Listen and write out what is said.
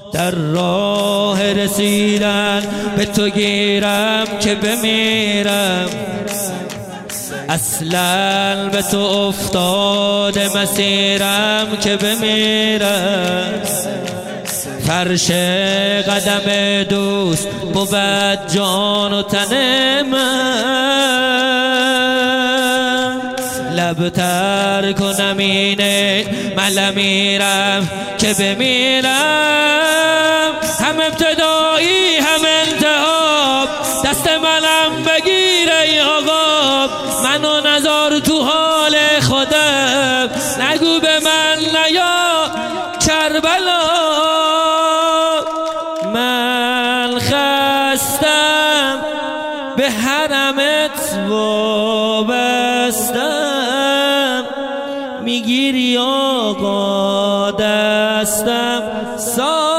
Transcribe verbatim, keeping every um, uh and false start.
در راه رسیدن به تو گیرم که بمیرم، اصلا به تو افتاده مسیرم که بمیرم. فرش قدم دوست بود جان و تن من، لب تر کنم اینه من میرم که بمیرم. هم ابتدایی هم انتها دست منم بگیر ای آقا، منو نذار تو حال خودم، نگو به من نیا کربلا. من خستم به حرمت وابستم، میگیری آقا دستم سا